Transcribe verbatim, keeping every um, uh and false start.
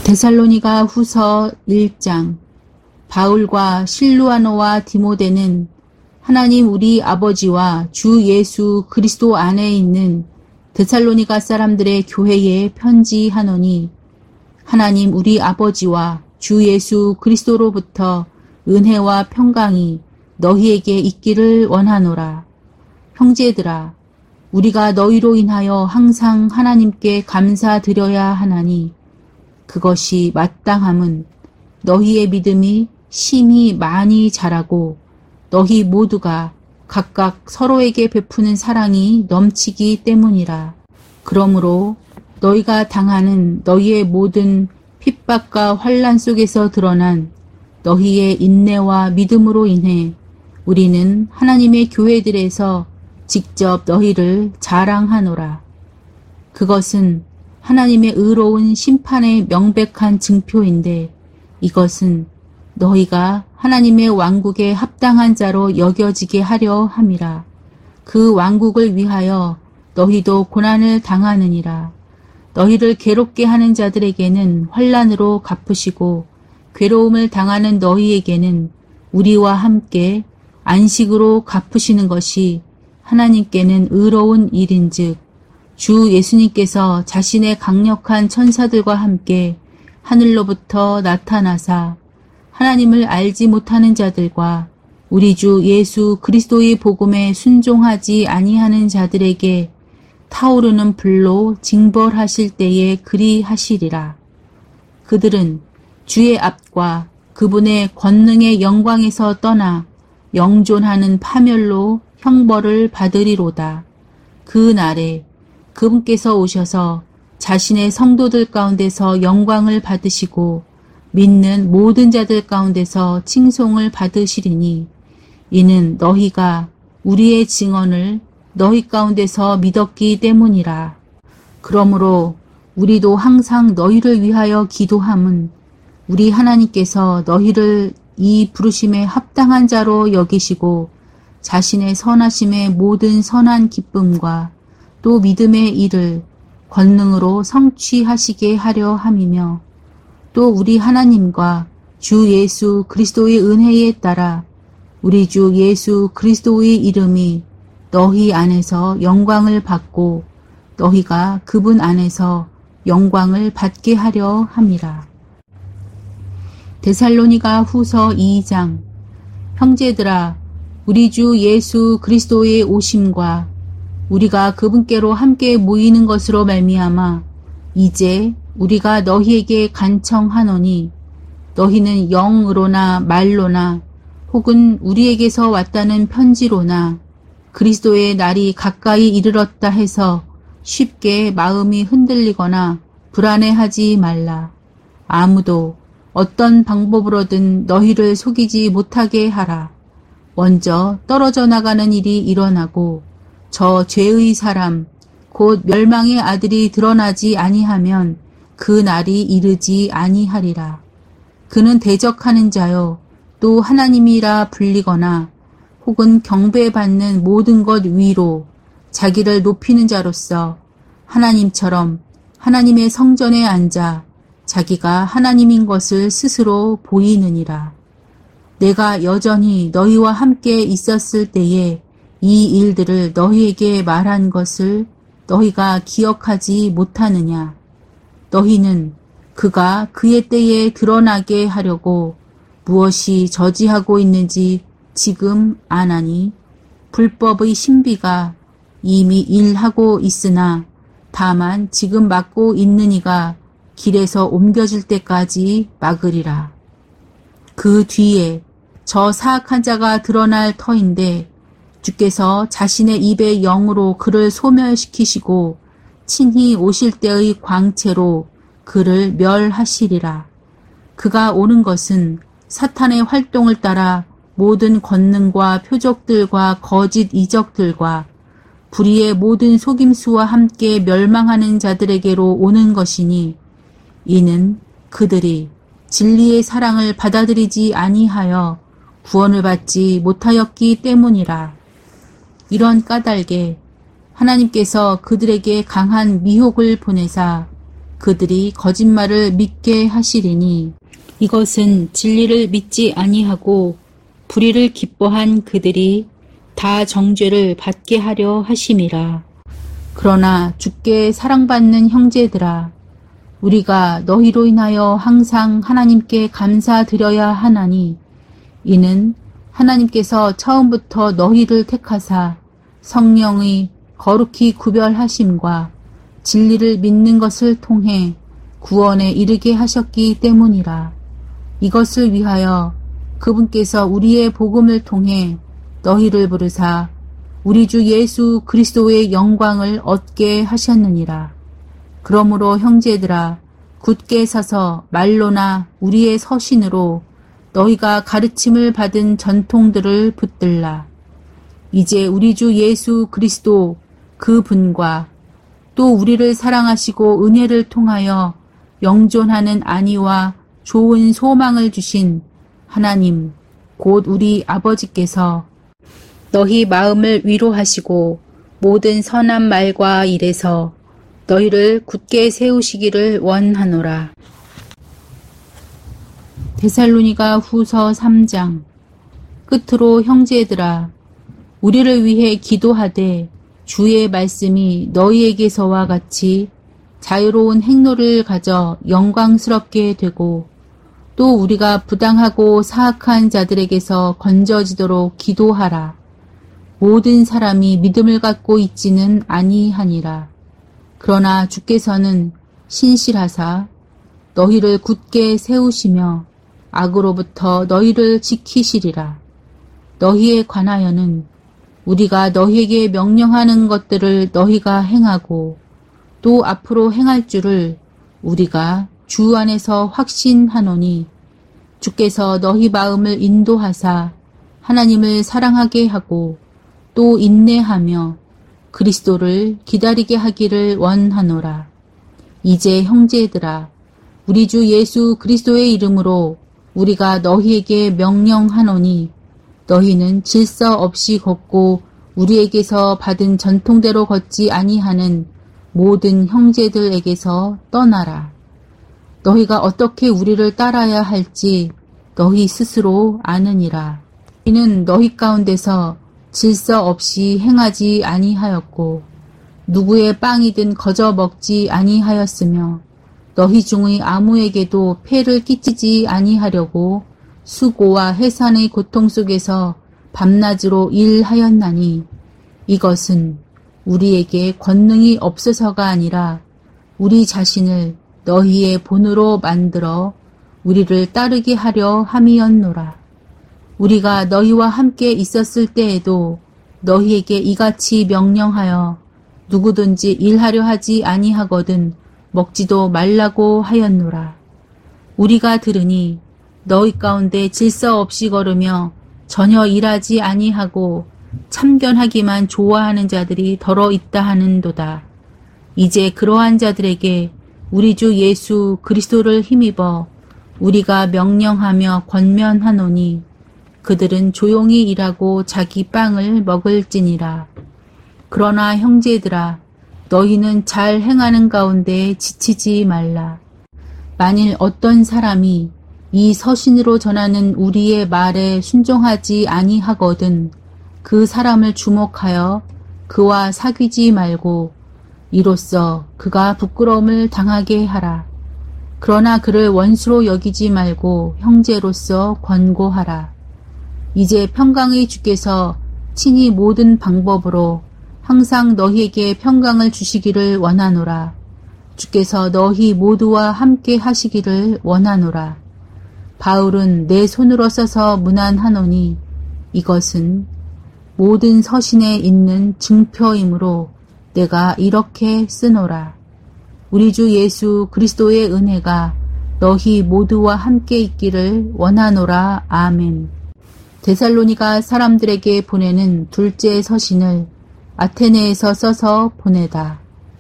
데살로니가 후서 일 장. 바울과 실루아노와 디모데는 하나님 우리 아버지와 주 예수 그리스도 안에 있는 데살로니가 사람들의 교회에 편지하노니, 하나님 우리 아버지와 주 예수 그리스도로부터 은혜와 평강이 너희에게 있기를 원하노라. 형제들아, 우리가 너희로 인하여 항상 하나님께 감사드려야 하나니, 그것이 마땅함은 너희의 믿음이 심히 많이 자라고 너희 모두가 각각 서로에게 베푸는 사랑이 넘치기 때문이라. 그러므로 너희가 당하는 너희의 모든 핍박과 환난 속에서 드러난 너희의 인내와 믿음으로 인해 우리는 하나님의 교회들에서 직접 너희를 자랑하노라. 그것은 하나님의 의로운 심판의 명백한 증표인데, 이것은 너희가 하나님의 왕국에 합당한 자로 여겨지게 하려 함이라. 그 왕국을 위하여 너희도 고난을 당하느니라. 너희를 괴롭게 하는 자들에게는 환난으로 갚으시고, 괴로움을 당하는 너희에게는 우리와 함께 안식으로 갚으시는 것이 하나님께는 의로운 일인즉, 주 예수님께서 자신의 강력한 천사들과 함께 하늘로부터 나타나사 하나님을 알지 못하는 자들과 우리 주 예수 그리스도의 복음에 순종하지 아니하는 자들에게 타오르는 불로 징벌하실 때에 그리 하시리라. 그들은 주의 앞과 그분의 권능의 영광에서 떠나 영존하는 파멸로 형벌을 받으리로다. 그 날에 그분께서 오셔서 자신의 성도들 가운데서 영광을 받으시고 믿는 모든 자들 가운데서 칭송을 받으시리니, 이는 너희가 우리의 증언을 너희 가운데서 믿었기 때문이라. 그러므로 우리도 항상 너희를 위하여 기도함은 우리 하나님께서 너희를 이 부르심에 합당한 자로 여기시고 자신의 선하심의 모든 선한 기쁨과 또 믿음의 일을 권능으로 성취하시게 하려 함이며, 또 우리 하나님과 주 예수 그리스도의 은혜에 따라 우리 주 예수 그리스도의 이름이 너희 안에서 영광을 받고 너희가 그분 안에서 영광을 받게 하려 함이라. 데살로니가 후서 이 장. 형제들아, 우리 주 예수 그리스도의 오심과 우리가 그분께로 함께 모이는 것으로 말미암아 이제 우리가 너희에게 간청하노니, 너희는 영으로나 말로나 혹은 우리에게서 왔다는 편지로나 그리스도의 날이 가까이 이르렀다 해서 쉽게 마음이 흔들리거나 불안해하지 말라. 아무도 어떤 방법으로든 너희를 속이지 못하게 하라. 먼저 떨어져 나가는 일이 일어나고 저 죄의 사람 곧 멸망의 아들이 드러나지 아니하면 그 날이 이르지 아니하리라. 그는 대적하는 자요 또 하나님이라 불리거나 혹은 경배받는 모든 것 위로 자기를 높이는 자로서 하나님처럼 하나님의 성전에 앉아 자기가 하나님인 것을 스스로 보이느니라. 내가 여전히 너희와 함께 있었을 때에 이 일들을 너희에게 말한 것을 너희가 기억하지 못하느냐. 너희는 그가 그의 때에 드러나게 하려고 무엇이 저지하고 있는지 지금 아나니, 불법의 신비가 이미 일하고 있으나 다만 지금 막고 있는 이가 길에서 옮겨질 때까지 막으리라. 그 뒤에 저 사악한 자가 드러날 터인데 주께서 자신의 입의 영으로 그를 소멸시키시고 친히 오실 때의 광채로 그를 멸하시리라. 그가 오는 것은 사탄의 활동을 따라 모든 권능과 표적들과 거짓 이적들과 불의의 모든 속임수와 함께 멸망하는 자들에게로 오는 것이니, 이는 그들이 진리의 사랑을 받아들이지 아니하여 구원을 받지 못하였기 때문이라. 이런 까닭에 하나님께서 그들에게 강한 미혹을 보내사 그들이 거짓말을 믿게 하시리니 이것은 진리를 믿지 아니하고 불의를 기뻐한 그들이 다 정죄를 받게 하려 하심이라. 그러나 주께 사랑받는 형제들아, 우리가 너희로 인하여 항상 하나님께 감사드려야 하나니 이는 하나님께서 처음부터 너희를 택하사 성령의 거룩히 구별하심과 진리를 믿는 것을 통해 구원에 이르게 하셨기 때문이라. 이것을 위하여 그분께서 우리의 복음을 통해 너희를 부르사 우리 주 예수 그리스도의 영광을 얻게 하셨느니라. 그러므로 형제들아, 굳게 서서 말로나 우리의 서신으로 너희가 가르침을 받은 전통들을 붙들라. 이제 우리 주 예수 그리스도 그 분과 또 우리를 사랑하시고 은혜를 통하여 영존하는 안위와 좋은 소망을 주신 하나님 곧 우리 아버지께서 너희 마음을 위로하시고 모든 선한 말과 일에서 너희를 굳게 세우시기를 원하노라. 데살로니가 후서 삼 장. 끝으로 형제들아, 우리를 위해 기도하되 주의 말씀이 너희에게서와 같이 자유로운 행로를 가져 영광스럽게 되고 또 우리가 부당하고 사악한 자들에게서 건져지도록 기도하라. 모든 사람이 믿음을 갖고 있지는 아니하니라. 그러나 주께서는 신실하사 너희를 굳게 세우시며 악으로부터 너희를 지키시리라. 너희에 관하여는 우리가 너희에게 명령하는 것들을 너희가 행하고 또 앞으로 행할 줄을 우리가 주 안에서 확신하노니 주께서 너희 마음을 인도하사 하나님을 사랑하게 하고 또 인내하며 그리스도를 기다리게 하기를 원하노라. 이제 형제들아, 우리 주 예수 그리스도의 이름으로 우리가 너희에게 명령하노니 너희는 질서 없이 걷고 우리에게서 받은 전통대로 걷지 아니하는 모든 형제들에게서 떠나라. 너희가 어떻게 우리를 따라야 할지 너희 스스로 아느니라. 이는 너희 가운데서 질서 없이 행하지 아니하였고 누구의 빵이든 거저 먹지 아니하였으며 너희 중의 아무에게도 폐를 끼치지 아니하려고 수고와 해산의 고통 속에서 밤낮으로 일하였나니 이것은 우리에게 권능이 없어서가 아니라 우리 자신을 너희의 본으로 만들어 우리를 따르게 하려 함이었노라. 우리가 너희와 함께 있었을 때에도 너희에게 이같이 명령하여 누구든지 일하려 하지 아니하거든 먹지도 말라고 하였노라. 우리가 들으니 너희 가운데 질서 없이 걸으며 전혀 일하지 아니하고 참견하기만 좋아하는 자들이 더러 있다 하는도다. 이제 그러한 자들에게 우리 주 예수 그리스도를 힘입어 우리가 명령하며 권면하노니 그들은 조용히 일하고 자기 빵을 먹을지니라. 그러나 형제들아, 너희는 잘 행하는 가운데 지치지 말라. 만일 어떤 사람이 이 서신으로 전하는 우리의 말에 순종하지 아니하거든 그 사람을 주목하여 그와 사귀지 말고 이로써 그가 부끄러움을 당하게 하라. 그러나 그를 원수로 여기지 말고 형제로서 권고하라. 이제 평강의 주께서 친히 모든 방법으로 항상 너희에게 평강을 주시기를 원하노라. 주께서 너희 모두와 함께 하시기를 원하노라. 바울은 내 손으로 써서 문안하노니 이것은 모든 서신에 있는 증표이므로 내가 이렇게 쓰노라. 우리 주 예수 그리스도의 은혜가 너희 모두와 함께 있기를 원하노라. 아멘. 데살로니가 사람들에게 보내는 둘째 서신을 아테네에서 써서 보내다.